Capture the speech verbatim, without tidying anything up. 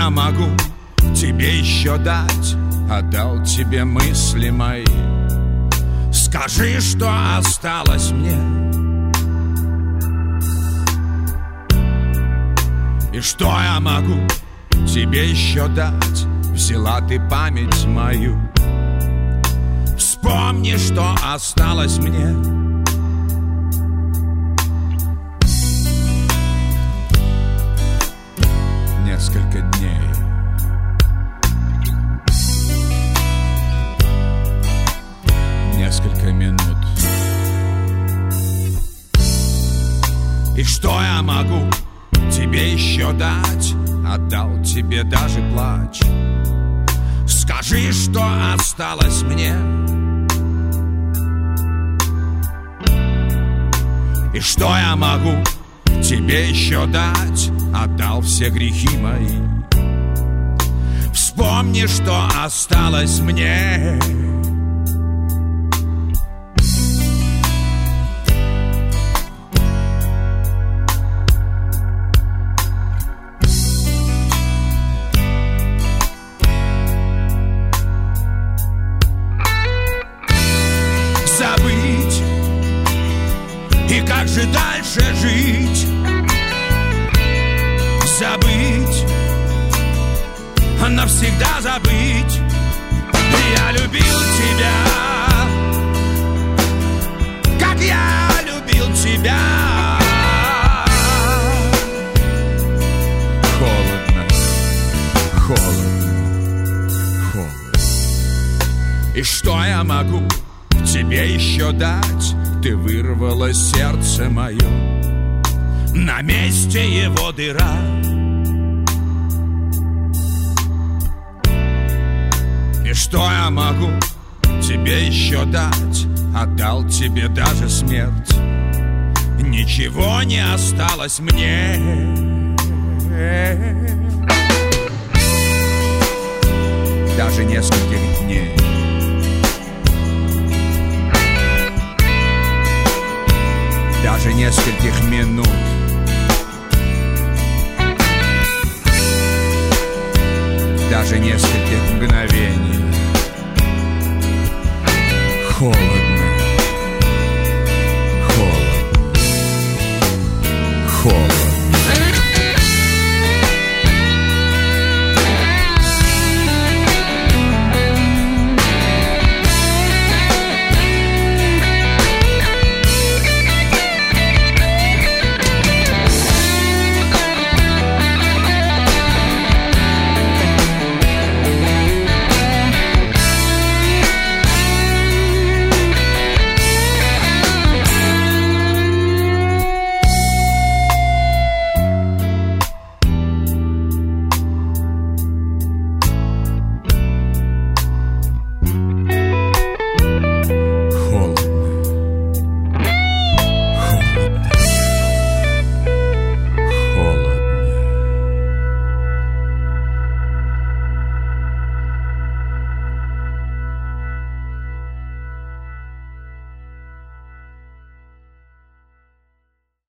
я могу тебе еще дать? Отдал тебе мысли мои. Скажи, что осталось мне. И что я могу тебе еще дать? Взяла ты память мою. Вспомни, что осталось мне. Несколько дней. Несколько минут. И что я могу тебе еще дать? Отдал тебе даже плач. Скажи, что осталось мне. И что я могу тебе еще дать? Отдал все грехи мои. Вспомни, что осталось мне. Забыть. И как же дальше жить? Забыть, навсегда забыть. Я любил тебя, как я любил тебя. Холодно, холодно, холодно. И что я могу тебе еще дать? Ты вырвала сердце мое, на месте его дыра. И что я могу тебе еще дать? Отдал тебе даже смерть. Ничего не осталось мне. Даже нескольких дней. Даже нескольких минут. Даже нескольких мгновений. Холодно, холодно, холодно.